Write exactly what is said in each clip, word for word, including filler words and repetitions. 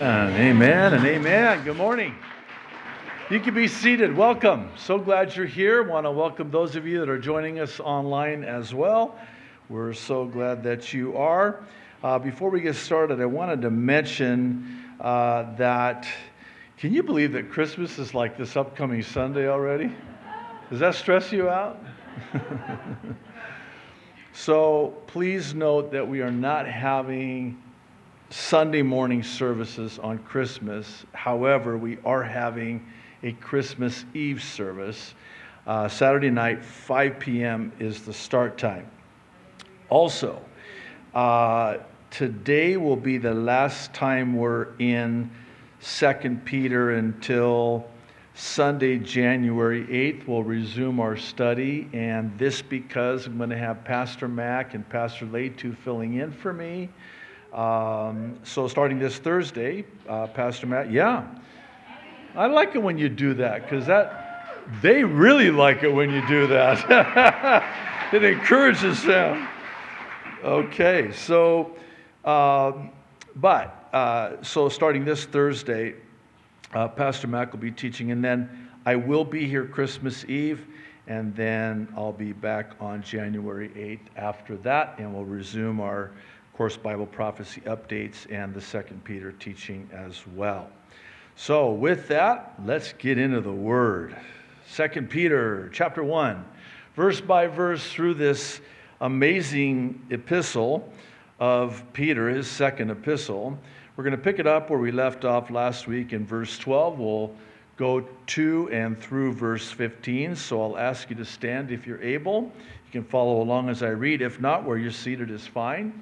And amen and amen. Good morning. You can be seated. Welcome. So glad you're here. Want to welcome those of you that are joining us online as well. We're so glad that you are. Uh, before we get started, I wanted to mention uh, that, can you believe that Christmas is like this upcoming Sunday already? Does that stress you out? So please note that we are not having Sunday morning services on Christmas. However, we are having a Christmas Eve service. Uh, Saturday night, five p.m. is the start time. Also, uh, today will be the last time we're in Second Peter until Sunday, January eighth. We'll resume our study, and this because I'm going to have Pastor Mac and Pastor Latu filling in for me. Um, so starting this Thursday, uh, Pastor Matt, yeah, I like it when you do that because that they really like it when you do that. It encourages them. Okay, so um, but uh, so starting this Thursday, uh, Pastor Mac will be teaching, and then I will be here Christmas Eve, and then I'll be back on January eighth after that, and we'll resume our Of course, Bible prophecy updates and the Second Peter teaching as well. So with that, let's get into the Word. Second Peter chapter one, verse by verse through this amazing epistle of Peter, his second epistle. We're going to pick it up where we left off last week in verse twelve. We'll go to and through verse fifteen. So I'll ask you to stand if you're able. You can follow along as I read. If not, where you're seated is fine.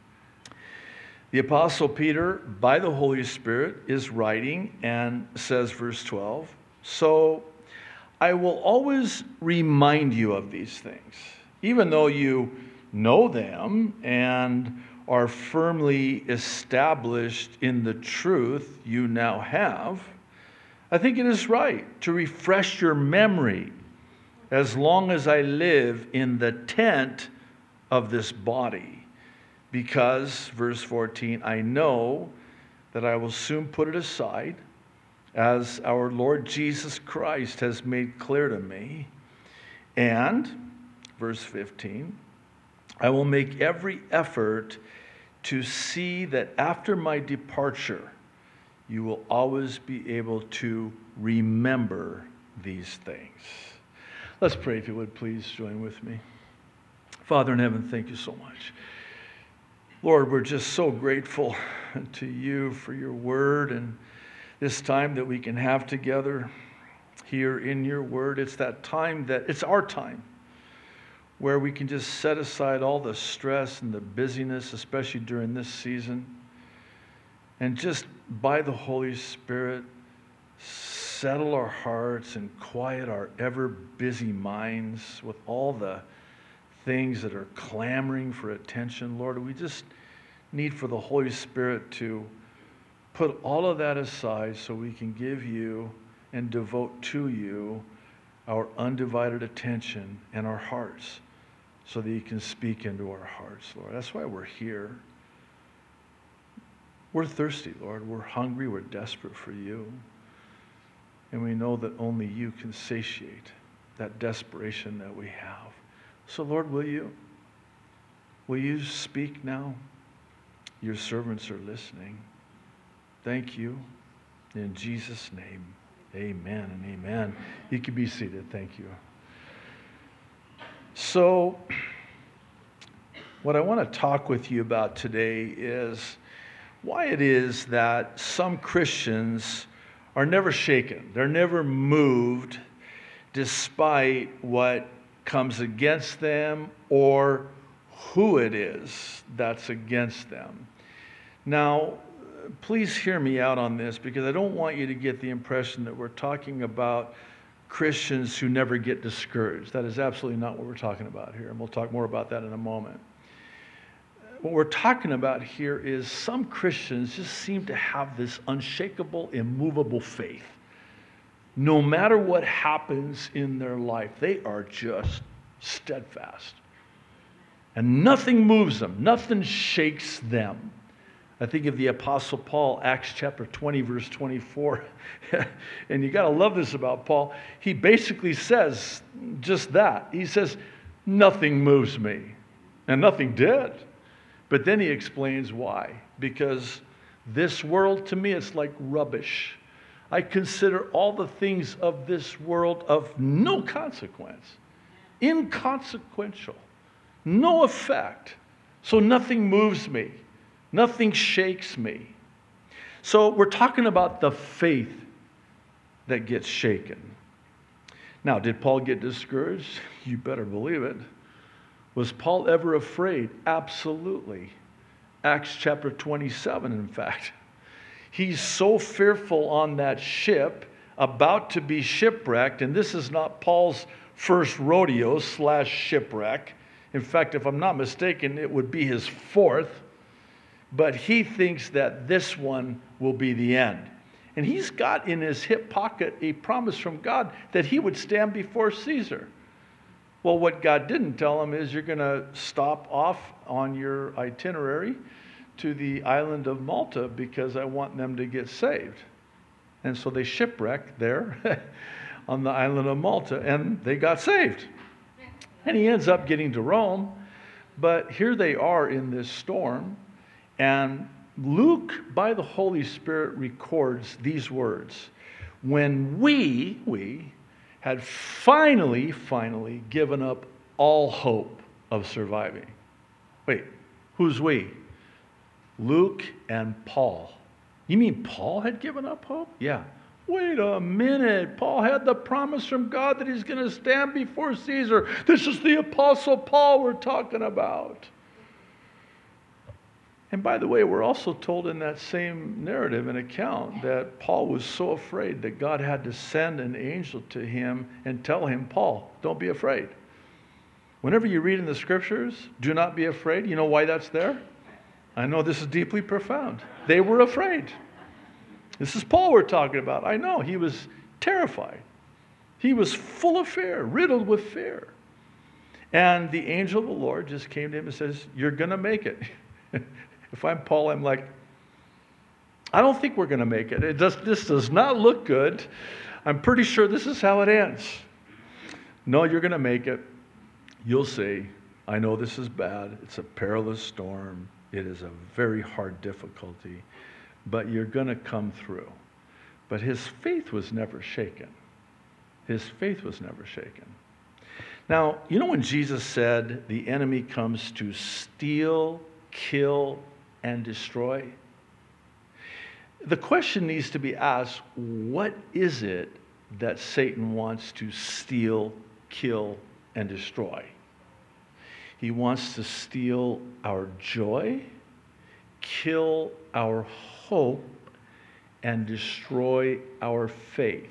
The Apostle Peter, by the Holy Spirit, is writing and says, verse twelve, "So I will always remind you of these things, even though you know them and are firmly established in the truth you now have. I think it is right to refresh your memory as long as I live in the tent of this body. Because," verse fourteen, "I know that I will soon put it aside, as our Lord Jesus Christ has made clear to me. And," verse fifteen, "I will make every effort to see that after my departure, you will always be able to remember these things." Let's pray, if you would please join with me. Father in heaven, thank you so much. Lord, we're just so grateful to you for your word and this time that we can have together here in your word. It's that time that, it's our time where we can just set aside all the stress and the busyness, especially during this season, and just by the Holy Spirit, settle our hearts and quiet our ever busy minds with all the things that are clamoring for attention. Lord, we just need for the Holy Spirit to put all of that aside so we can give you and devote to you our undivided attention and our hearts so that you can speak into our hearts, Lord. That's why we're here. We're thirsty, Lord. We're hungry. We're desperate for you. And we know that only you can satiate that desperation that we have. So, Lord, will you? Will you speak now? Your servants are listening. Thank you. In Jesus' name, amen and amen. You can be seated. Thank you. So, what I want to talk with you about today is why it is that some Christians are never shaken. They're never moved despite what comes against them or who it is that's against them. Now, please hear me out on this because I don't want you to get the impression that we're talking about Christians who never get discouraged. That is absolutely not what we're talking about here, and we'll talk more about that in a moment. What we're talking about here is some Christians just seem to have this unshakable, immovable faith. No matter what happens in their life, they are just steadfast. And nothing moves them. Nothing shakes them. I think of the Apostle Paul, Acts chapter twenty, verse twenty-four. And you got to love this about Paul. He basically says just that. He says, nothing moves me. And nothing did. But then he explains why. Because this world, to me, it's like rubbish. I consider all the things of this world of no consequence, inconsequential, no effect. So nothing moves me. Nothing shakes me. So we're talking about the faith that gets shaken. Now, did Paul get discouraged? You better believe it. Was Paul ever afraid? Absolutely. Acts chapter twenty-seven, in fact. He's so fearful on that ship, about to be shipwrecked, and this is not Paul's first rodeo slash shipwreck. In fact, if I'm not mistaken, it would be his fourth. But he thinks that this one will be the end. And he's got in his hip pocket a promise from God that he would stand before Caesar. Well, what God didn't tell him is you're going to stop off on your itinerary to the island of Malta because I want them to get saved. And so they shipwrecked there on the island of Malta, and they got saved. And he ends up getting to Rome. But here they are in this storm, and Luke, by the Holy Spirit, records these words. When we, we, had finally, finally given up all hope of surviving. Wait, who's we? Luke and Paul. You mean Paul had given up hope? Yeah. Wait a minute. Paul had the promise from God that he's going to stand before Caesar. This is the Apostle Paul we're talking about. And by the way, we're also told in that same narrative and account that Paul was so afraid that God had to send an angel to him and tell him, Paul, don't be afraid. Whenever you read in the scriptures, do not be afraid. You know why that's there? I know this is deeply profound. They were afraid. This is Paul we're talking about. I know, he was terrified. He was full of fear, riddled with fear. And the angel of the Lord just came to him and says, you're going to make it. If I'm Paul, I'm like, I don't think we're going to make it. It does, this does not look good. I'm pretty sure this is how it ends. No, you're going to make it. You'll see. I know this is bad. It's a perilous storm. It is a very hard difficulty. But you're going to come through. But his faith was never shaken. His faith was never shaken. Now, you know when Jesus said the enemy comes to steal, kill, and destroy? The question needs to be asked, what is it that Satan wants to steal, kill, and destroy? He wants to steal our joy, kill our hope, and destroy our faith.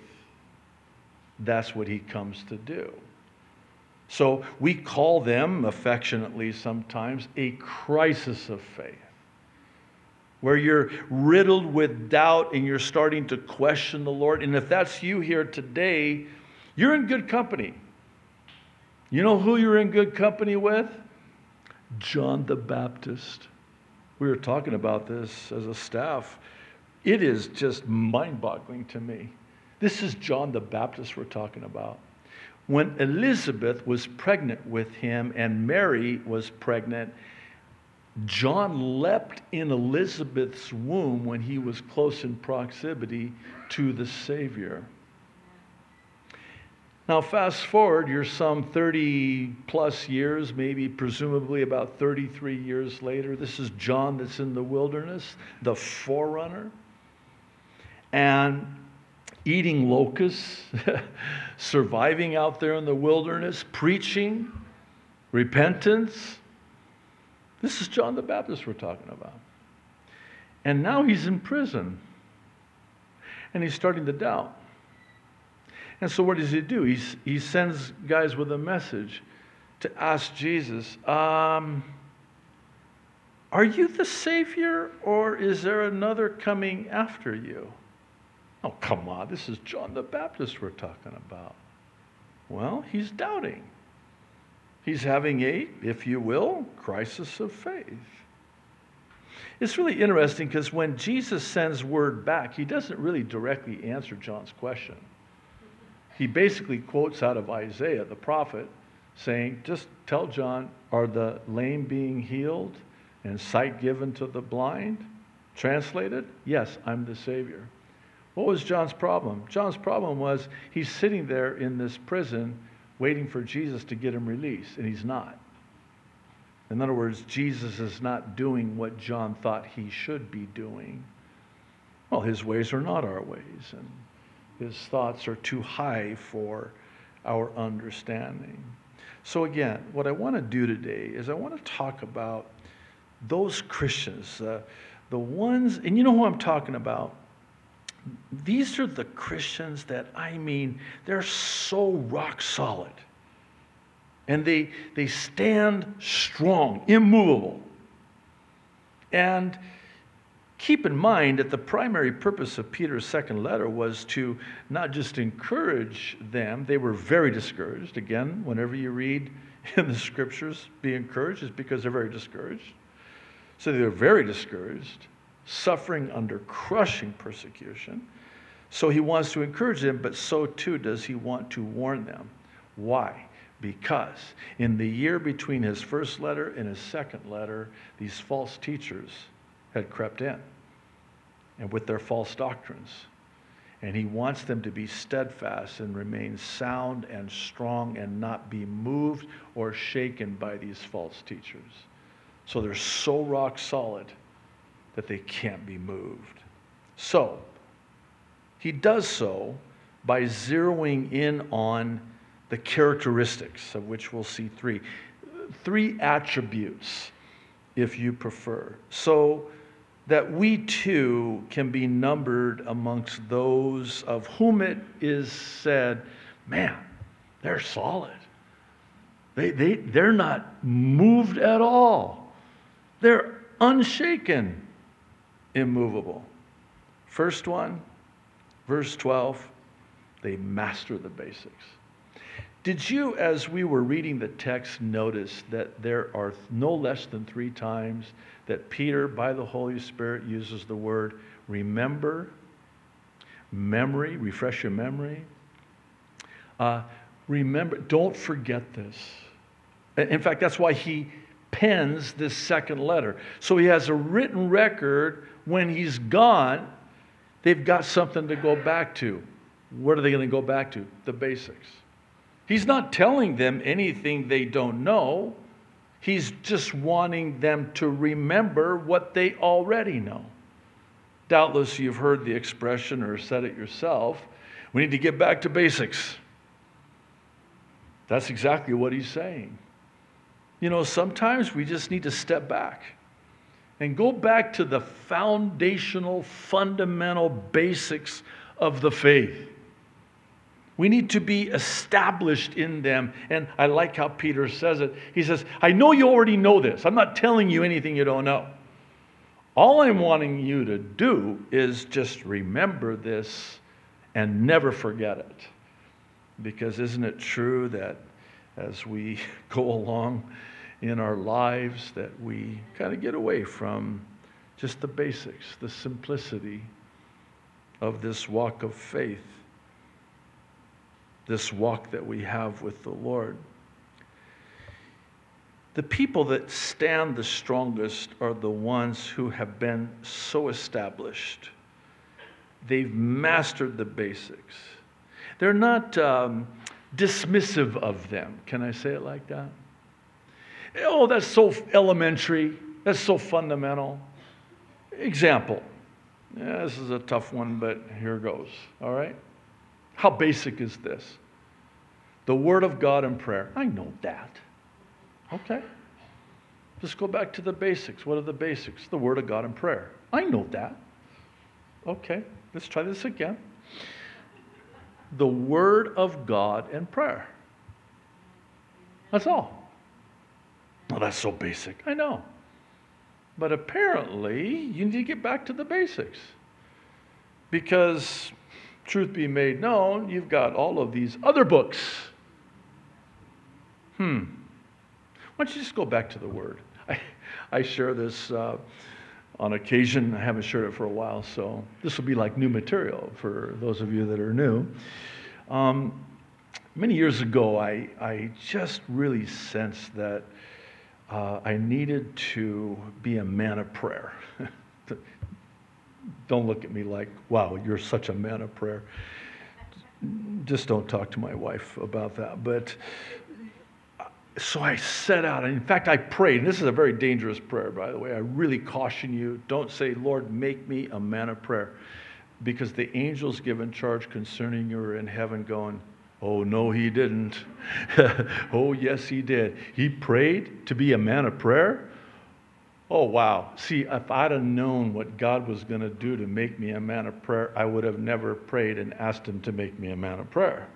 That's what he comes to do. So we call them, affectionately sometimes, a crisis of faith, where you're riddled with doubt and you're starting to question the Lord. And if that's you here today, you're in good company. You know who you're in good company with? John the Baptist. We were talking about this as a staff. It is just mind-boggling to me. This is John the Baptist we're talking about. When Elizabeth was pregnant with him and Mary was pregnant, John leapt in Elizabeth's womb when he was close in proximity to the Savior. Now fast forward, you're some thirty plus years, maybe presumably about thirty-three years later. This is John that's in the wilderness, the forerunner. And eating locusts, surviving out there in the wilderness, preaching, repentance. This is John the Baptist we're talking about. And now he's in prison. And he's starting to doubt. And so what does he do? He's, he sends guys with a message to ask Jesus, um, are you the Savior, or is there another coming after you? Oh, come on, this is John the Baptist we're talking about. Well, he's doubting. He's having a, if you will, crisis of faith. It's really interesting because when Jesus sends word back, he doesn't really directly answer John's question. He basically quotes out of Isaiah, the prophet, saying, just tell John, are the lame being healed and sight given to the blind? Translated, yes, I'm the Savior. What was John's problem? John's problem was he's sitting there in this prison waiting for Jesus to get him released, and he's not. In other words, Jesus is not doing what John thought he should be doing. Well, his ways are not our ways, and his thoughts are too high for our understanding. So again, what I want to do today is I want to talk about those Christians, uh, the ones, and you know who I'm talking about. These are the Christians that, I mean, they're so rock solid. And they, they stand strong, immovable. And keep in mind that the primary purpose of Peter's second letter was to not just encourage them. They were very discouraged. Again, whenever you read in the scriptures, be encouraged, is because they're very discouraged. So they were very discouraged, suffering under crushing persecution. So he wants to encourage them, but so too does he want to warn them. Why? Because in the year between his first letter and his second letter, these false teachers had crept in, and with their false doctrines. And he wants them to be steadfast and remain sound and strong and not be moved or shaken by these false teachers. So they're so rock solid that they can't be moved. So he does so by zeroing in on the characteristics, of which we'll see three. Three attributes, if you prefer. So that we too can be numbered amongst those of whom it is said, man, they're solid. They, they, they're not moved at all. They're unshaken, immovable. First one, verse twelve, they master the basics. Did you, as we were reading the text, notice that there are no less than three times that Peter, by the Holy Spirit, uses the word remember, memory, refresh your memory. Uh, remember, don't forget this. In fact, that's why he pens this second letter. So he has a written record. When he's gone, they've got something to go back to. What are they going to go back to? The basics. He's not telling them anything they don't know. He's just wanting them to remember what they already know. Doubtless you've heard the expression or said it yourself. We need to get back to basics. That's exactly what he's saying. You know, sometimes we just need to step back and go back to the foundational, fundamental basics of the faith. We need to be established in them. And I like how Peter says it. He says, I know you already know this. I'm not telling you anything you don't know. All I'm wanting you to do is just remember this and never forget it. Because isn't it true that as we go along in our lives that we kind of get away from just the basics, the simplicity of this walk of faith, this walk that we have with the Lord. The people that stand the strongest are the ones who have been so established. They've mastered the basics. They're not um, dismissive of them. Can I say it like that? Oh, that's so elementary. That's so fundamental. Example. Yeah, this is a tough one, but here goes. All right? How basic is this? The Word of God and prayer. I know that. Okay. Just go back to the basics. What are the basics? The Word of God and prayer. I know that. Okay. Let's try this again. The Word of God and prayer. That's all. Well, that's so basic. I know. But apparently, you need to get back to the basics. Because, truth be made known, you've got all of these other books. Hmm. Why don't you just go back to the Word? I, I share this uh, on occasion. I haven't shared it for a while, so this will be like new material for those of you that are new. Um, many years ago, I, I just really sensed that uh, I needed to be a man of prayer. Don't look at me like, wow, you're such a man of prayer. Just don't talk to my wife about that. But so I set out, and in fact, I prayed. And this is a very dangerous prayer, by the way. I really caution you, don't say, Lord, make me a man of prayer. Because the angels given charge concerning you are in heaven going, oh, no, he didn't. Oh, yes, he did. He prayed to be a man of prayer? Oh, wow. See, if I'd have known what God was going to do to make me a man of prayer, I would have never prayed and asked him to make me a man of prayer.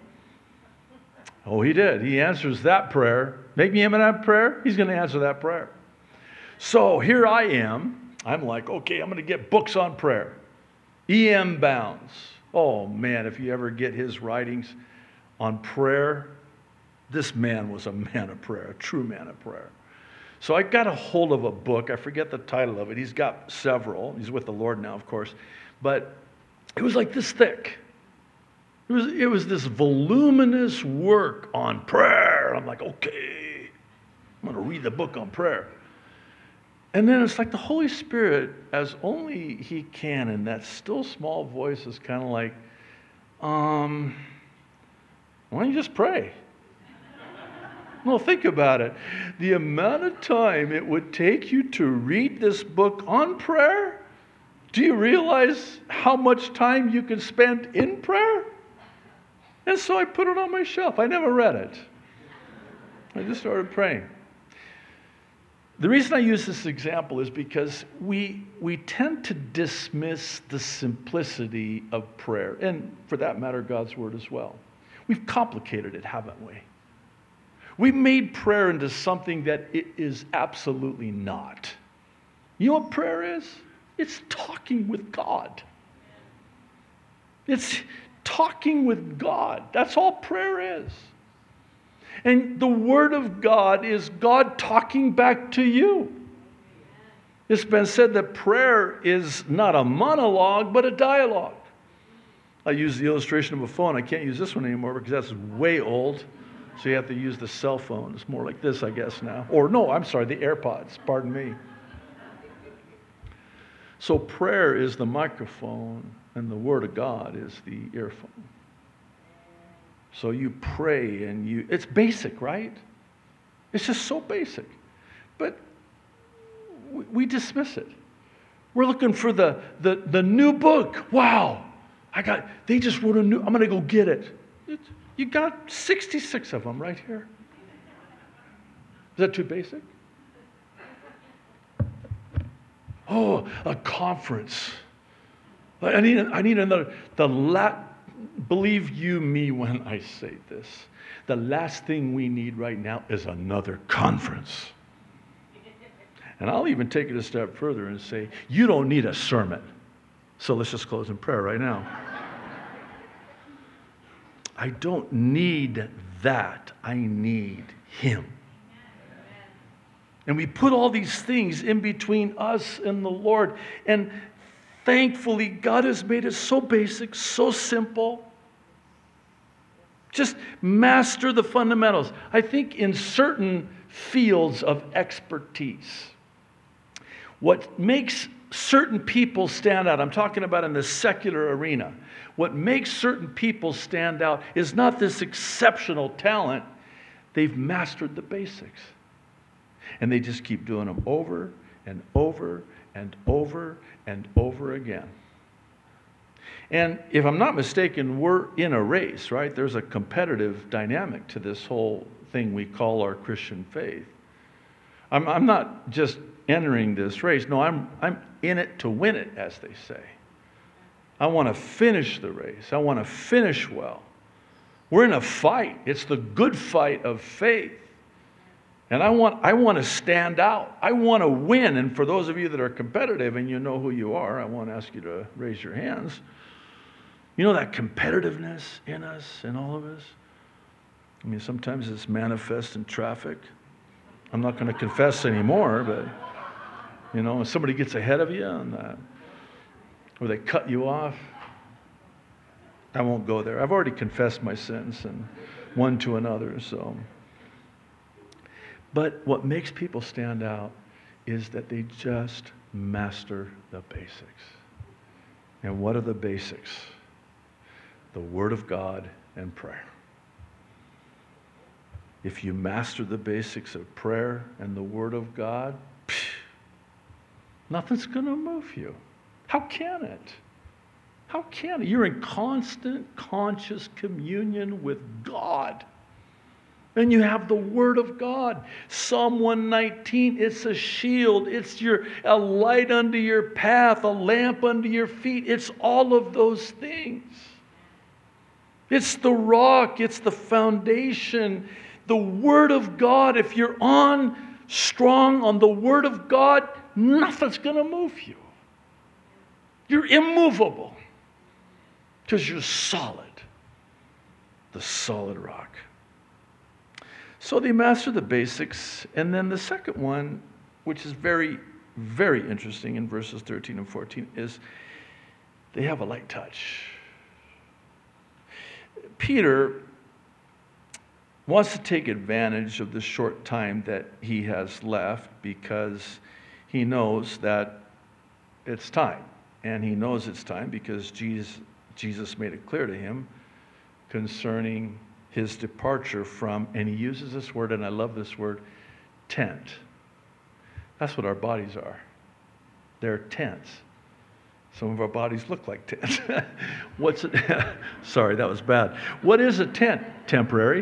Oh, he did. He answers that prayer. Make me a man of prayer? He's going to answer that prayer. So here I am. I'm like, okay, I'm going to get books on prayer. E M Bounds. Oh, man, if you ever get his writings on prayer, this man was a man of prayer, a true man of prayer. So I got a hold of a book. I forget the title of it. He's got several. He's with the Lord now, of course. But it was like this thick. It was, it was this voluminous work on prayer. I'm like, okay, I'm going to read the book on prayer. And then it's like the Holy Spirit, as only he can, in that still small voice, is kind of like, um, why don't you just pray? Well, think about it. The amount of time it would take you to read this book on prayer, do you realize how much time you can spend in prayer? And so I put it on my shelf. I never read it. I just started praying. The reason I use this example is because we, we tend to dismiss the simplicity of prayer, and for that matter, God's Word as well. We've complicated it, haven't we? We've made prayer into something that it is absolutely not. You know what prayer is? It's talking with God. It's talking with God. That's all prayer is. And the Word of God is God talking back to you. It's been said that prayer is not a monologue, but a dialogue. I use the illustration of a phone. I can't use this one anymore because that's way old. So you have to use the cell phone. It's more like this, I guess, now. Or no, I'm sorry, the AirPods. Pardon me. So prayer is the microphone, and the Word of God is the earphone. So you pray, and you, it's basic, right? It's just so basic. But we, we dismiss it. We're looking for the, the, the new book. Wow, I got, they just wrote a new, I'm going to go get it. It's, You got sixty-six of them right here. Is that too basic? Oh, a conference. I need, I need another. The la, believe you me when I say this. The last thing we need right now is another conference. And I'll even take it a step further and say, you don't need a sermon. So let's just close in prayer right now. I don't need that. I need Him. And we put all these things in between us and the Lord. And thankfully, God has made it so basic, so simple. Just master the fundamentals. I think in certain fields of expertise, what makes certain people stand out, I'm talking about in the secular arena, what makes certain people stand out is not this exceptional talent. They've mastered the basics. And they just keep doing them over and over and over and over again. And if I'm not mistaken, we're in a race, right? There's a competitive dynamic to this whole thing we call our Christian faith. I'm, I'm not just entering this race. No, I'm, I'm in it to win it, as they say. I want to finish the race. I want to finish well. We're in a fight. It's the good fight of faith. And I want, I want to stand out. I want to win. And for those of you that are competitive and you know who you are, I want to ask you to raise your hands. You know that competitiveness in us, in all of us? I mean, sometimes it's manifest in traffic. I'm not going to confess anymore, but You know, when somebody gets ahead of you and uh, or they cut you off, I won't go there. I've already confessed my sins and one to another. So, but what makes people stand out is that they just master the basics. And what are the basics? The Word of God and prayer. If you master the basics of prayer and the Word of God, phew, nothing's going to move you. How can it? How can it? You're in constant, conscious communion with God. And you have the Word of God. Psalm one nineteen, it's a shield. It's your a light unto your path, a lamp unto your feet. It's all of those things. It's the rock. It's the foundation. The Word of God. If you're on strong on the Word of God, nothing's going to move you. You're immovable because you're solid. The solid rock. So they master the basics. And then the second one, which is very, very interesting in verses thirteen and fourteen, is they have a light touch. Peter wants to take advantage of the short time that he has left because he knows that it's time. And he knows it's time because Jesus, Jesus made it clear to him concerning his departure from, and he uses this word, and I love this word, tent. That's what our bodies are. They're tents. Some of our bodies look like tents. What's it? Sorry, that was bad. What is a tent? Temporary.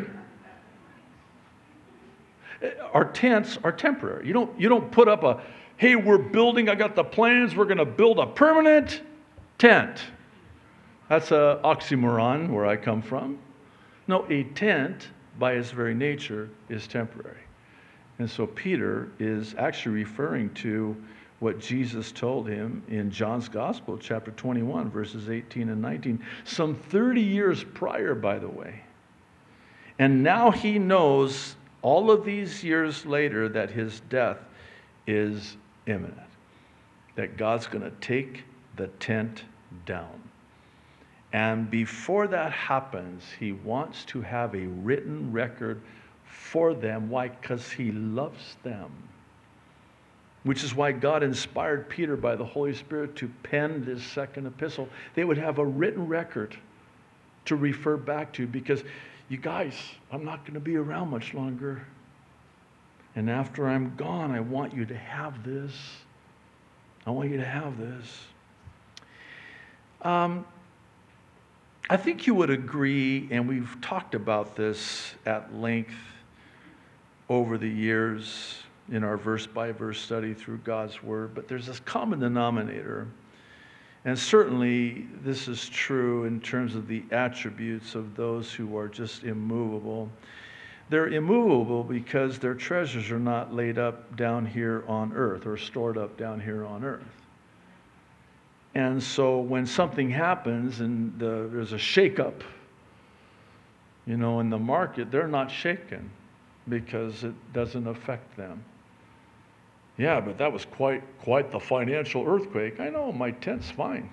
Our tents are temporary. You don't, you don't put up a, hey, we're building, I got the plans, we're going to build a permanent tent. That's an oxymoron where I come from. No, a tent, by its very nature, is temporary. And so Peter is actually referring to what Jesus told him in John's Gospel, chapter twenty-one, verses eighteen and nineteen, some thirty years prior, by the way. And now he knows, all of these years later, that his death is imminent, that God's going to take the tent down. And before that happens, he wants to have a written record for them. Why? Because he loves them. Which is why God inspired Peter by the Holy Spirit to pen this second epistle. They would have a written record to refer back to, because you guys, I'm not going to be around much longer. And after I'm gone, I want you to have this. I want you to have this. Um, I think you would agree, and we've talked about this at length over the years in our verse-by-verse study through God's Word, but there's this common denominator. And certainly this is true in terms of the attributes of those who are just immovable. They're immovable because their treasures are not laid up down here on earth or stored up down here on earth. And so when something happens and the, there's a shakeup, you know, in the market, they're not shaken because it doesn't affect them. Yeah, but that was quite quite the financial earthquake. I know, my tent's fine.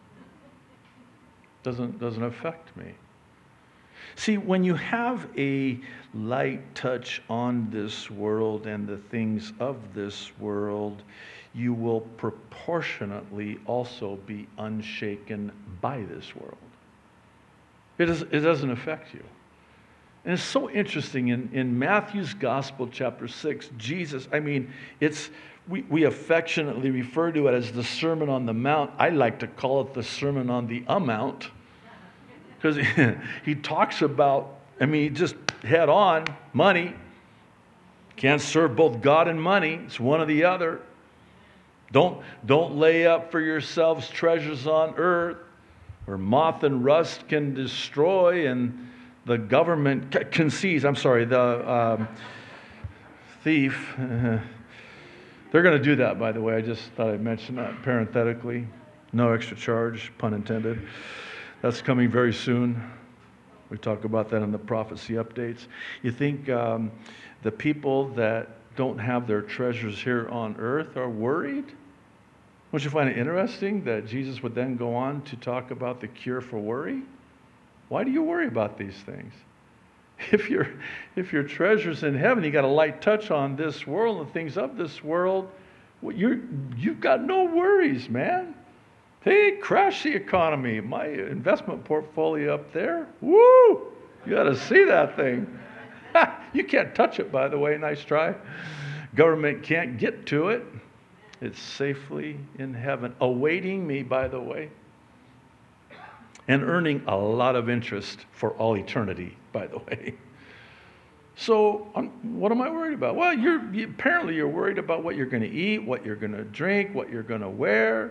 Doesn't doesn't affect me. See, when you have a light touch on this world and the things of this world, you will proportionately also be unshaken by this world. It, is, it doesn't affect you. And it's so interesting, in, in Matthew's Gospel, chapter six, Jesus, I mean, it's we, we affectionately refer to it as the Sermon on the Mount. I like to call it the Sermon on the Amount, because he, he talks about, I mean, he just head on, money. Can't serve both God and money. It's one or the other. Don't, don't lay up for yourselves treasures on earth where moth and rust can destroy and the government can seize. I'm sorry, the um, thief. They're going to do that, by the way. I just thought I'd mention that parenthetically. No extra charge, pun intended. That's coming very soon. We talk about that in the prophecy updates. You think um, the people that don't have their treasures here on earth are worried. Don't you find it interesting that Jesus would then go on to talk about the cure for worry? Why do you worry about these things? If your if your treasure's in heaven, you got a light touch on this world and things of this world, well, you're, you've got no worries, man. Hey, crash the economy. My investment portfolio up there, woo! You got to see that thing. You can't touch it, by the way. Nice try. Government can't get to it. It's safely in heaven, awaiting me, by the way, and earning a lot of interest for all eternity, by the way. So um, what am I worried about? Well, you're, you, apparently you're worried about what you're going to eat, what you're going to drink, what you're going to wear.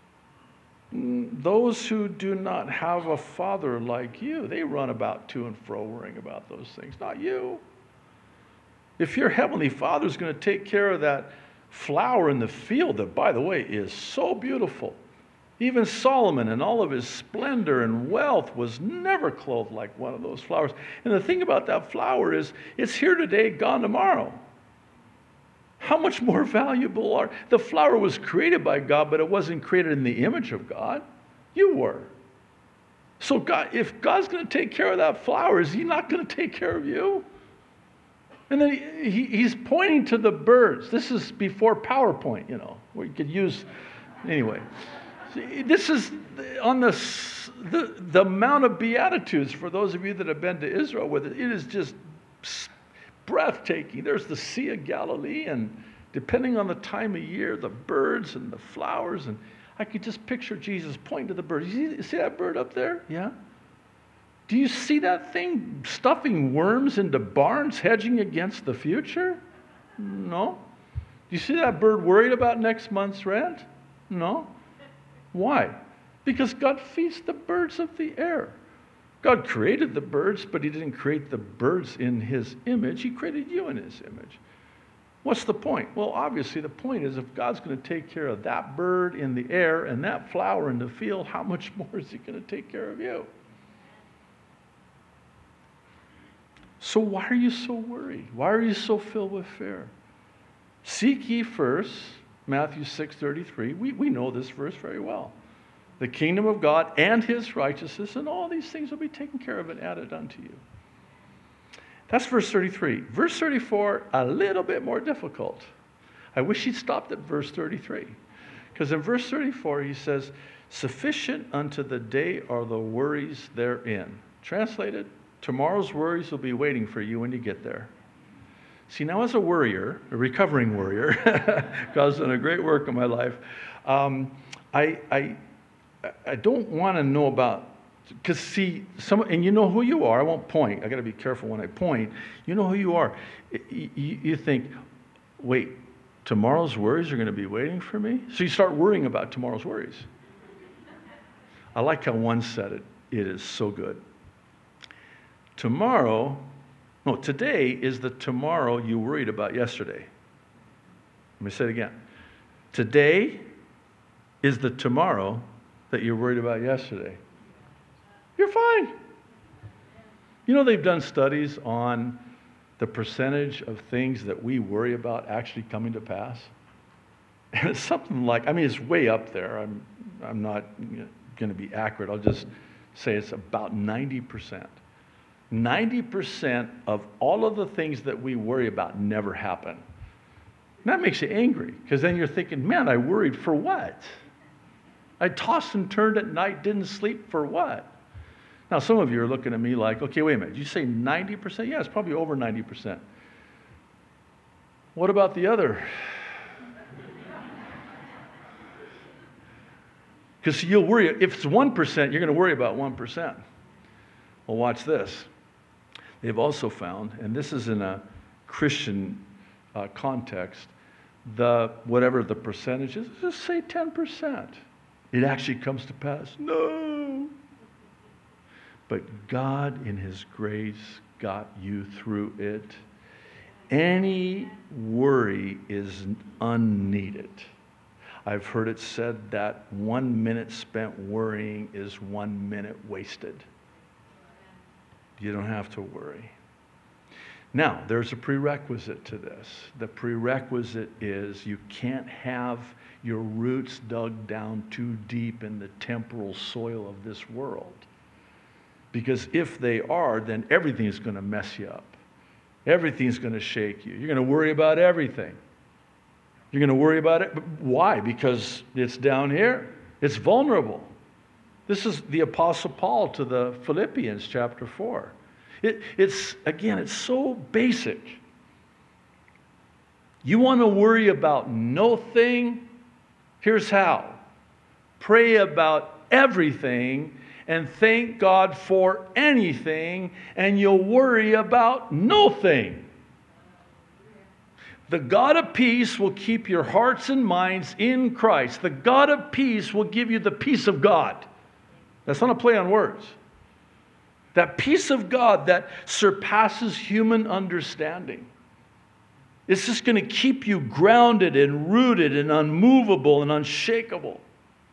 Those who do not have a father like you, they run about to and fro worrying about those things, not you. If your heavenly Father is going to take care of that flower in the field that, by the way, is so beautiful. Even Solomon in all of his splendor and wealth was never clothed like one of those flowers. And the thing about that flower is it's here today, gone tomorrow. How much more valuable are... The flower was created by God, but it wasn't created in the image of God. You were. So God, if God's going to take care of that flower, is he not going to take care of you? And then he, he, he's pointing to the birds. This is before PowerPoint, you know, where you could use... Anyway, see, this is on the, the, the Mount of Beatitudes, for those of you that have been to Israel with it. It is just breathtaking. There's the Sea of Galilee, and depending on the time of year, the birds and the flowers, and I could just picture Jesus pointing to the birds. You see, see that bird up there? Yeah? Do you see that thing stuffing worms into barns, hedging against the future? No. Do you see that bird worried about next month's rent? No. Why? Because God feeds the birds of the air. God created the birds, but he didn't create the birds in his image. He created you in his image. What's the point? Well, obviously the point is if God's going to take care of that bird in the air and that flower in the field, how much more is he going to take care of you? So why are you so worried? Why are you so filled with fear? Seek ye first, Matthew six thirty-three. We, we know this verse very well. The kingdom of God and his righteousness, and all these things will be taken care of and added unto you. That's verse thirty-three. Verse thirty-four, a little bit more difficult. I wish he'd stopped at verse thirty-three. Because in verse thirty-four, he says, sufficient unto the day are the worries therein. Translated, tomorrow's worries will be waiting for you when you get there. See, now as a worrier, a recovering worrier, God's done a great work in my life, um, I, I, I don't want to know about, because see, some, and you know who you are. I won't point. I got to be careful when I point. You know who you are. You, you think, wait, tomorrow's worries are going to be waiting for me? So you start worrying about tomorrow's worries. I like how one said it. It is so good. Tomorrow, no, today is the tomorrow you worried about yesterday. Let me say it again. Today is the tomorrow that you worried about yesterday. You're fine. You know, they've done studies on the percentage of things that we worry about actually coming to pass. And it's something like, I mean, it's way up there. I'm, I'm not going to be accurate. I'll just say it's about ninety percent. ninety percent of all of the things that we worry about never happen. And that makes you angry, because then you're thinking, man, I worried for what? I tossed and turned at night, didn't sleep for what? Now, some of you are looking at me like, okay, wait a minute, did you say ninety percent? Yeah, it's probably over ninety percent. What about the other? Because you'll worry, if it's one percent, you're going to worry about one percent. Well, watch this. They've also found, and this is in a Christian uh, context, the whatever the percentage is, just say ten percent. It actually comes to pass. No. But God, in his grace, got you through it. Any worry is unneeded. I've heard it said that one minute spent worrying is one minute wasted. You don't have to worry. Now, there's a prerequisite to this. The prerequisite is you can't have your roots dug down too deep in the temporal soil of this world. Because if they are, then everything is going to mess you up. Everything's going to shake you. You're going to worry about everything. You're going to worry about it. But why? Because it's down here. It's vulnerable. This is the Apostle Paul to the Philippians chapter four. It, it's, again, it's so basic. You want to worry about no thing? Here's how. Pray about everything and thank God for anything, and you'll worry about no thing. The God of peace will keep your hearts and minds in Christ. The God of peace will give you the peace of God. That's not a play on words. That peace of God that surpasses human understanding. It's just going to keep you grounded and rooted and unmovable and unshakable.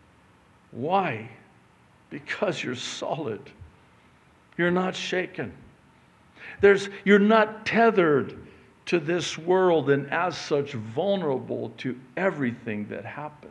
Why? Because you're solid. You're not shaken. There's, you're not tethered to this world and as such vulnerable to everything that happens.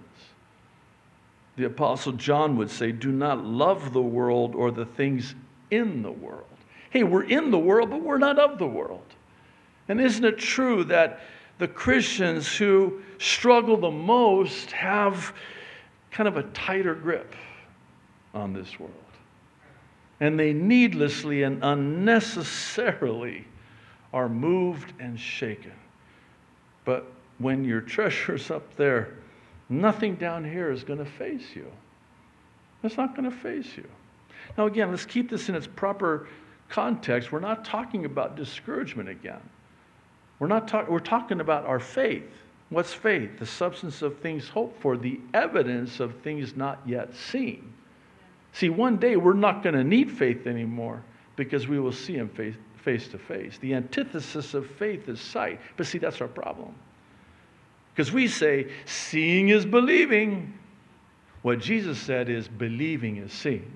The Apostle John would say, do not love the world or the things in the world. Hey, we're in the world, but we're not of the world. And isn't it true that the Christians who struggle the most have kind of a tighter grip on this world? And they needlessly and unnecessarily are moved and shaken. But when your treasure's up there, nothing down here is going to faze you. It's not going to faze you. Now again, let's keep this in its proper context. We're not talking about discouragement again. We're not talking, we're talking about our faith. What's faith? The substance of things hoped for, the evidence of things not yet seen. See, one day we're not going to need faith anymore because we will see Him face, face to face. The antithesis of faith is sight. But see, that's our problem. Because we say, seeing is believing. What Jesus said is, believing is seeing.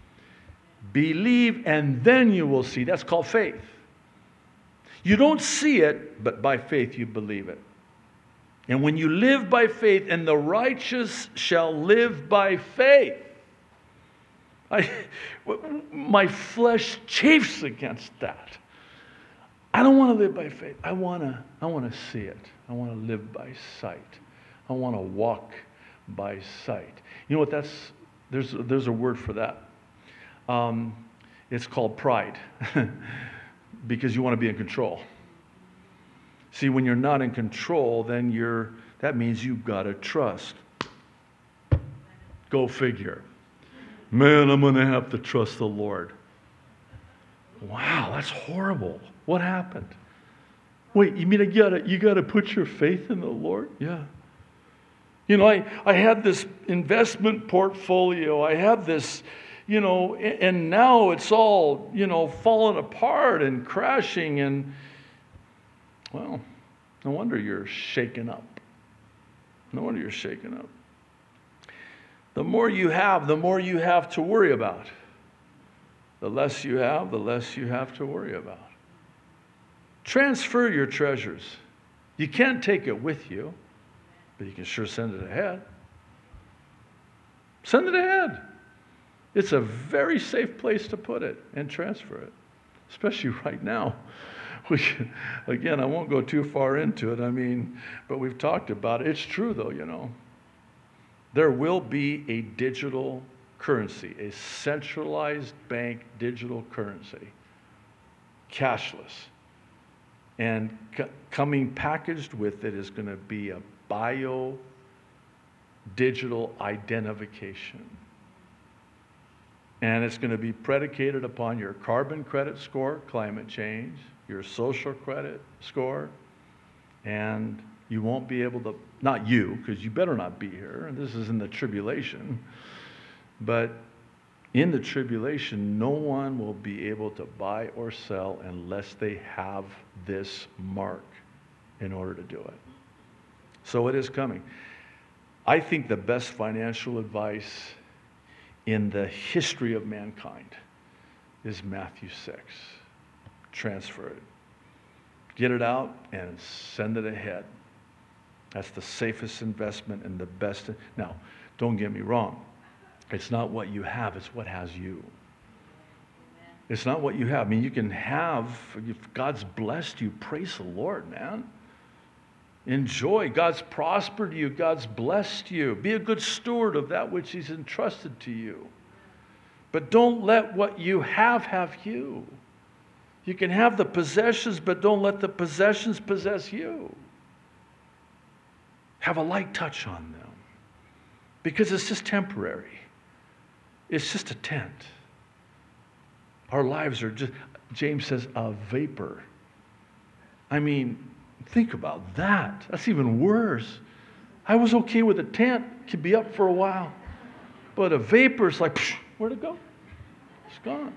Believe and then you will see. That's called faith. You don't see it, but by faith you believe it. And when you live by faith, and the righteous shall live by faith. I, my flesh chafes against that. I don't want to live by faith. I want to, I want to see it. I want to live by sight. I want to walk by sight. You know what that's, there's, there's a word for that. Um, it's called pride. Because you want to be in control. See, when you're not in control, then you're, that means you've got to trust. Go figure. Man, I'm going to have to trust the Lord. Wow, that's horrible. What happened? Wait, you mean you gotta, you gotta put your faith in the Lord? Yeah. You know, I, I had this investment portfolio. I had this, you know, and now it's all, you know, falling apart and crashing. And, well, no wonder you're shaken up. No wonder you're shaken up. The more you have, the more you have to worry about. The less you have, the less you have to worry about. Transfer your treasures. You can't take it with you, but you can sure send it ahead. Send it ahead. It's a very safe place to put it and transfer it, especially right now. We, again, I won't go too far into it. I mean, but we've talked about it. It's true, though, you know. There will be a digital currency, a centralized bank digital currency, cashless. And c- coming packaged with it is going to be a bio digital identification. And it's going to be predicated upon your carbon credit score, climate change, your social credit score, and you won't be able to, not you, because you better not be here, and this is in the tribulation, but in the tribulation, no one will be able to buy or sell unless they have this mark in order to do it. So it is coming. I think the best financial advice in the history of mankind is Matthew six. Transfer it. Get it out and send it ahead. That's the safest investment and the best. Now, don't get me wrong. It's not what you have, it's what has you. It's not what you have. I mean, you can have, if God's blessed you, praise the Lord, man. Enjoy. God's prospered you. God's blessed you. Be a good steward of that which He's entrusted to you. But don't let what you have have you. You can have the possessions, but don't let the possessions possess you. Have a light touch on them. Because it's just temporary. It's just a tent. Our lives are just, James says, a vapor. I mean, think about that. That's even worse. I was okay with a tent. It could be up for a while. But a vapor is like, psh, where'd it go? It's gone.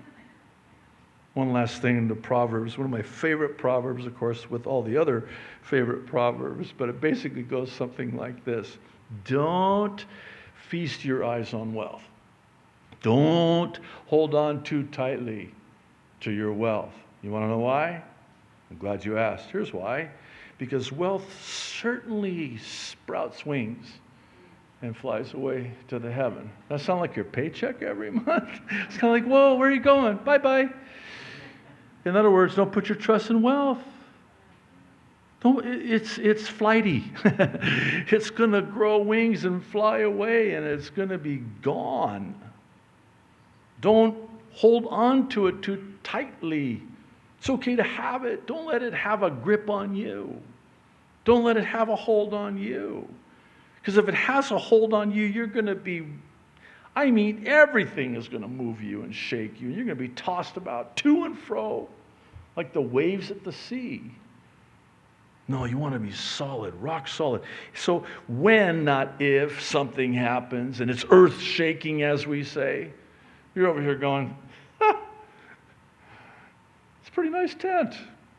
One last thing in the Proverbs. One of my favorite Proverbs, of course, with all the other favorite Proverbs. But it basically goes something like this. Don't feast your eyes on wealth. Don't hold on too tightly to your wealth. You want to know why? I'm glad you asked. Here's why. Because wealth certainly sprouts wings and flies away to the heaven. That sound like your paycheck every month? It's kind of like, whoa, where are you going? Bye-bye. In other words, don't put your trust in wealth. Don't, it's, it's flighty. It's going to grow wings and fly away, and it's going to be gone. Don't hold on to it too tightly. It's okay to have it. Don't let it have a grip on you. Don't let it have a hold on you. Because if it has a hold on you, you're going to be, I mean, everything is going to move you and shake you. You're going to be tossed about to and fro like the waves at the sea. No, you want to be solid, rock solid. So when, not if, something happens and it's earth shaking, as we say, you're over here going, ha, it's a pretty nice tent.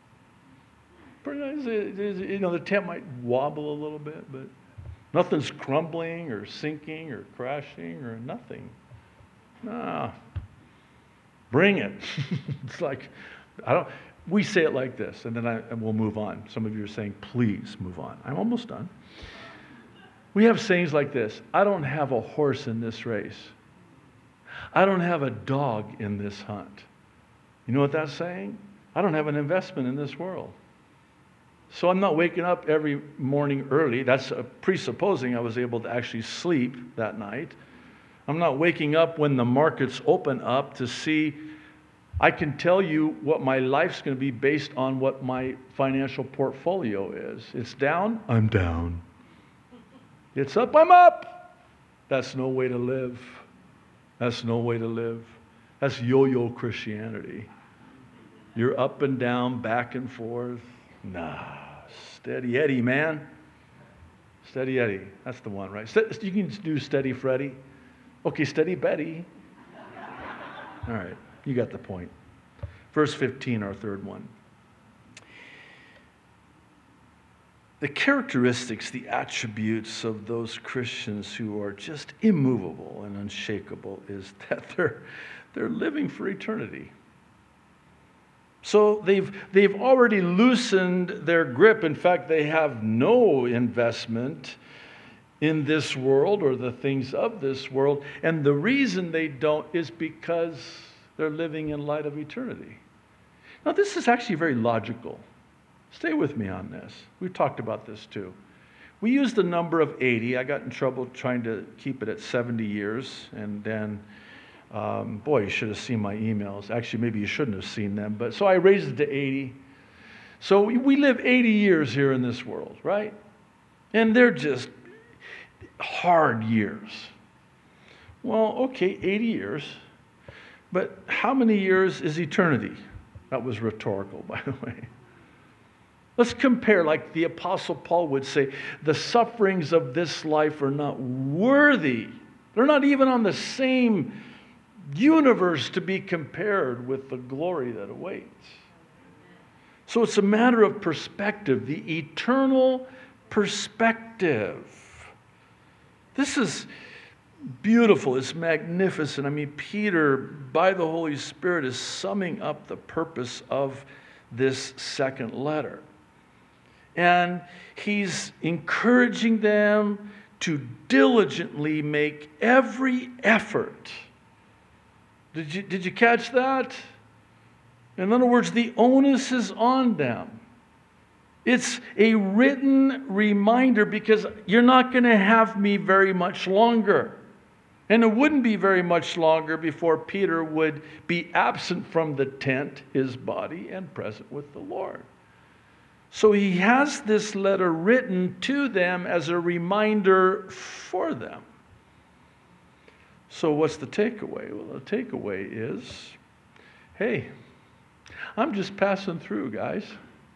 Pretty nice. It is, you know, the tent might wobble a little bit, but nothing's crumbling or sinking or crashing or nothing. Nah, bring it. It's like, I don't, we say it like this, and then I, and we'll move on. Some of you are saying, please move on. I'm almost done. We have sayings like this. I don't have a horse in this race. I don't have a dog in this hunt. You know what that's saying? I don't have an investment in this world. So I'm not waking up every morning early. That's presupposing I was able to actually sleep that night. I'm not waking up when the markets open up to see. I can tell you what my life's going to be based on what my financial portfolio is. It's down, I'm down. It's up, I'm up. That's no way to live. That's no way to live. That's yo-yo Christianity. You're up and down, back and forth. Nah, steady Eddie, man. Steady Eddie. That's the one, right? You can do steady Freddy. Okay, steady Betty. All right, you got the point. Verse fifteen, our third one. The characteristics, the attributes of those Christians who are just immovable and unshakable is that they're, they're living for eternity. So they've, they've already loosened their grip. In fact, they have no investment in this world or the things of this world. And the reason they don't is because they're living in light of eternity. Now, this is actually very logical. Stay with me on this. We've talked about this too. We used the number of eighty. I got in trouble trying to keep it at seventy years. And then, um, boy, you should have seen my emails. Actually, maybe you shouldn't have seen them. But so I raised it to eighty. So we, we live eighty years here in this world, right? And they're just hard years. Well, okay, eighty years. But how many years is eternity? That was rhetorical, by the way. Let's compare, like the Apostle Paul would say, the sufferings of this life are not worthy. They're not even on the same universe to be compared with the glory that awaits. So it's a matter of perspective, the eternal perspective. This is beautiful. It's magnificent. I mean, Peter, by the Holy Spirit, is summing up the purpose of this second letter. And he's encouraging them to diligently make every effort. Did you, did you catch that? In other words, the onus is on them. It's a written reminder because you're not going to have me very much longer. And it wouldn't be very much longer before Peter would be absent from the tent, his body, and present with the Lord. So he has this letter written to them as a reminder for them. So what's the takeaway? Well, the takeaway is, hey, I'm just passing through, guys.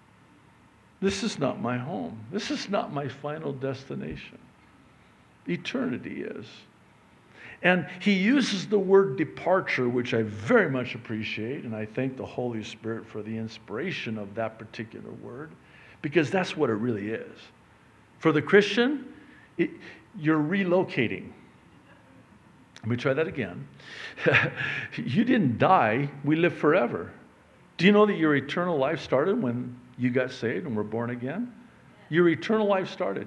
This is not my home. This is not my final destination. Eternity is. And he uses the word departure, which I very much appreciate, and I thank the Holy Spirit for the inspiration of that particular word, because that's what it really is. For the Christian, it, you're relocating. Let me try that again. You didn't die, we live forever. Do you know that your eternal life started when you got saved and were born again? Your eternal life started.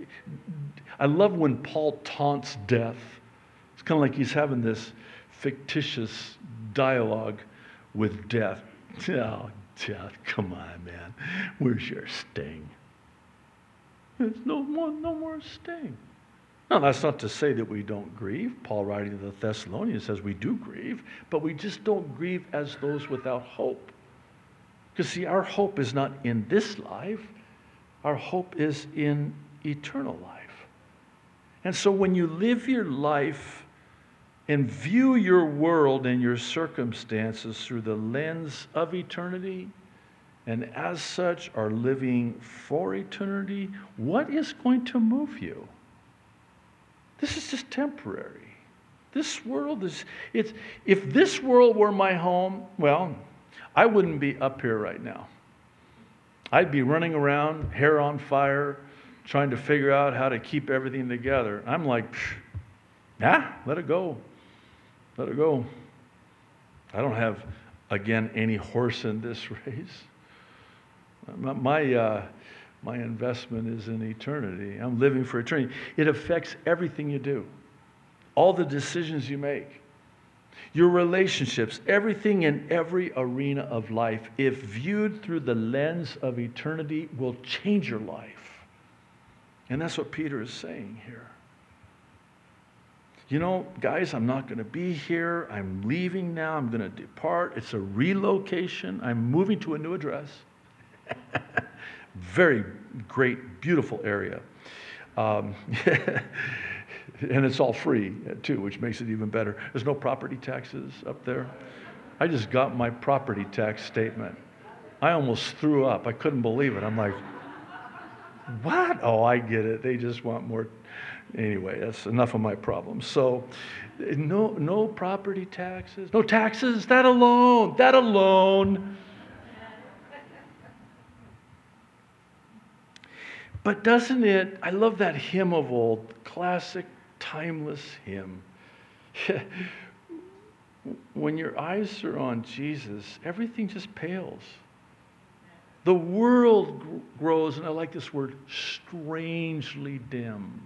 I love when Paul taunts death. It's kind of like he's having this fictitious dialogue with death. Oh, death, come on, man. Where's your sting? There's no more, no more sting. Now, that's not to say that we don't grieve. Paul, writing to the Thessalonians, says we do grieve, but we just don't grieve as those without hope. Because, see, our hope is not in this life. Our hope is in eternal life. And so when you live your life and view your world and your circumstances through the lens of eternity, and as such are living for eternity, what is going to move you? This is just temporary. This world is, it's, if this world were my home, well, I wouldn't be up here right now. I'd be running around, hair on fire, trying to figure out how to keep everything together. I'm like, nah, let it go. Let it go. I don't have, again, any horse in this race. My, my, uh, my investment is in eternity. I'm living for eternity. It affects everything you do, all the decisions you make, your relationships, everything in every arena of life, if viewed through the lens of eternity, will change your life. And that's what Peter is saying here. You know, guys, I'm not going to be here. I'm leaving now. I'm going to depart. It's a relocation. I'm moving to a new address. Very great, beautiful area. Um, and it's all free, too, which makes it even better. There's no property taxes up there. I just got my property tax statement. I almost threw up. I couldn't believe it. I'm like, what? Oh, I get it. They just want more. Anyway, that's enough of my problems. So, no, no property taxes. No taxes. That alone. That alone. But doesn't it, I love that hymn of old, classic, timeless hymn. When your eyes are on Jesus, everything just pales. The world grows, and I like this word, strangely dim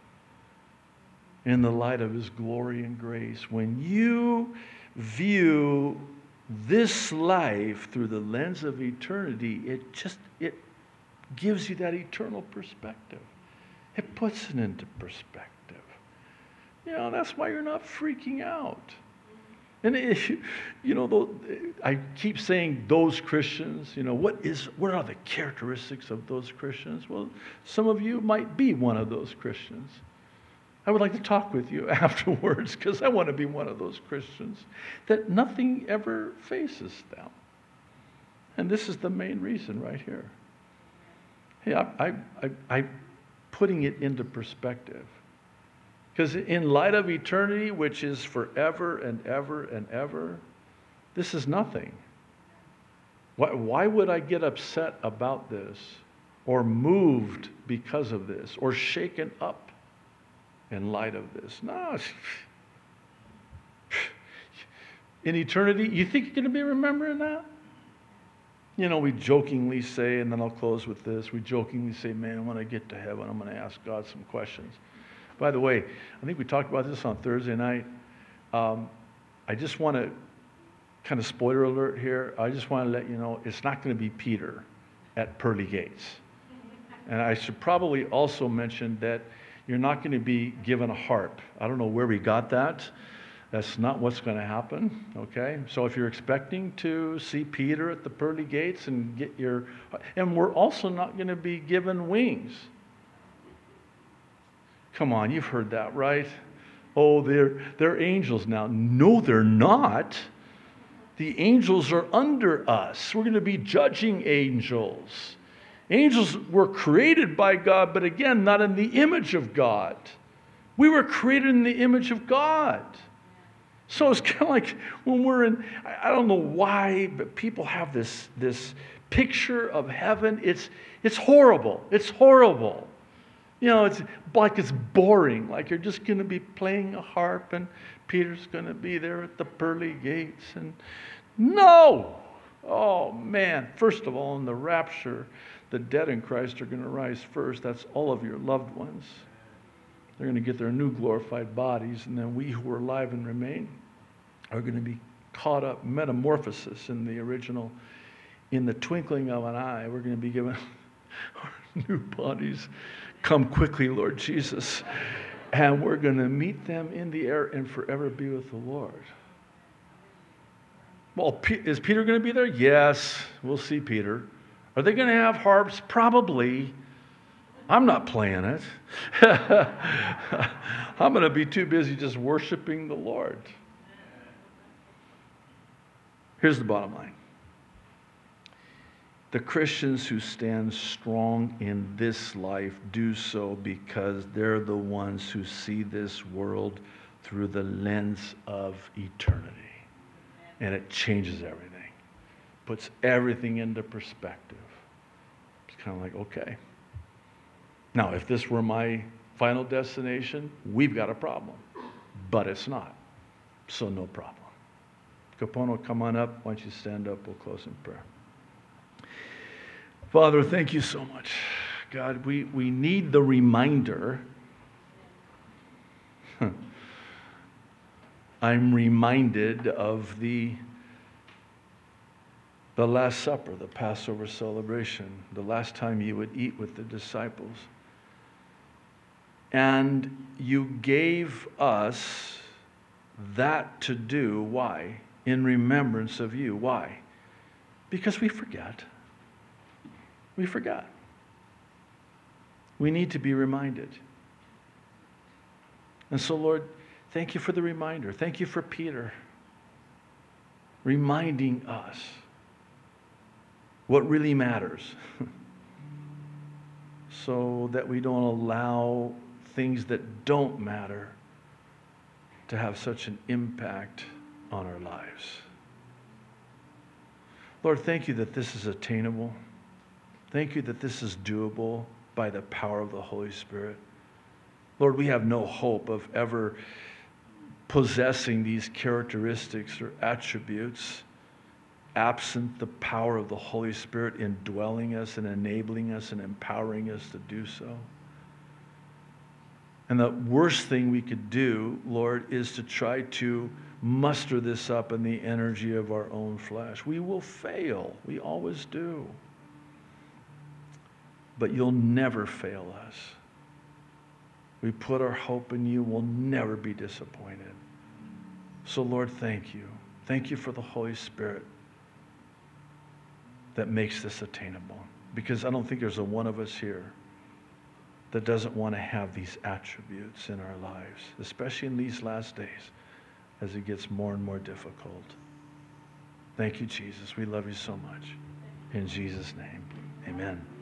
in the light of His glory and grace. When you view this life through the lens of eternity, it just, it gives you that eternal perspective. It puts it into perspective. You know, that's why you're not freaking out. And it, you know, I keep saying those Christians, you know, what is, what are the characteristics of those Christians? Well, some of you might be one of those Christians. I would like to talk with you afterwards because I want to be one of those Christians that nothing ever faces them. And this is the main reason right here. Hey, I, I, I, I'm putting it into perspective. Because in light of eternity, which is forever and ever and ever, this is nothing. Why, why would I get upset about this or moved because of this or shaken up in light of this? No. In eternity, you think you're going to be remembering that? You know, we jokingly say, and then I'll close with this, we jokingly say, man, when I get to heaven, I'm going to ask God some questions. By the way, I think we talked about this on Thursday night. Um, I just want to, kind of spoiler alert here, I just want to let you know, it's not going to be Peter at pearly gates. And I should probably also mention that you're not going to be given a harp. I don't know where we got that. That's not what's going to happen, okay? So if you're expecting to see Peter at the pearly gates and get your... And we're also not going to be given wings. Come on, you've heard that, right? Oh, they're, they're angels now. No, they're not. The angels are under us. We're going to be judging angels. Angels were created by God, but again, not in the image of God. We were created in the image of God. So it's kind of like when we're in, I don't know why, but people have this, this picture of heaven. It's, it's horrible. It's horrible. You know, it's like it's boring, like you're just going to be playing a harp and Peter's going to be there at the pearly gates. And no! Oh, man. First of all, in the rapture, the dead in Christ are going to rise first. That's all of your loved ones. They're going to get their new glorified bodies, and then we who are alive and remain are going to be caught up, metamorphosis in the original, in the twinkling of an eye. We're going to be given our new bodies. Come quickly, Lord Jesus. And we're going to meet them in the air and forever be with the Lord. Well, is Peter going to be there? Yes, we'll see Peter. Are they going to have harps? Probably. I'm not playing it. I'm going to be too busy just worshiping the Lord. Here's the bottom line. The Christians who stand strong in this life do so because they're the ones who see this world through the lens of eternity. And it changes everything. Puts everything into perspective. It's kind of like, okay. Now, if this were my final destination, we've got a problem. But it's not. So no problem. Capono, come on up. Why don't you stand up? We'll close in prayer. Father, thank you so much. God, we, we need the reminder. I'm reminded of the, the Last Supper, the Passover celebration, the last time you would eat with the disciples. And you gave us that to do. Why? In remembrance of you. Why? Because we forget. We forgot. We need to be reminded. And so, Lord, thank you for the reminder. Thank you for Peter reminding us what really matters so that we don't allow things that don't matter to have such an impact on our lives. Lord, thank you that this is attainable. Thank you that this is doable by the power of the Holy Spirit. Lord, we have no hope of ever possessing these characteristics or attributes absent the power of the Holy Spirit indwelling us and enabling us and empowering us to do so. And the worst thing we could do, Lord, is to try to muster this up in the energy of our own flesh. We will fail. We always do. But you'll never fail us. We put our hope in you. We'll never be disappointed. So, Lord, thank you. Thank you for the Holy Spirit that makes this attainable. Because I don't think there's a one of us here that doesn't want to have these attributes in our lives, especially in these last days as it gets more and more difficult. Thank you, Jesus. We love you so much. In Jesus' name, amen.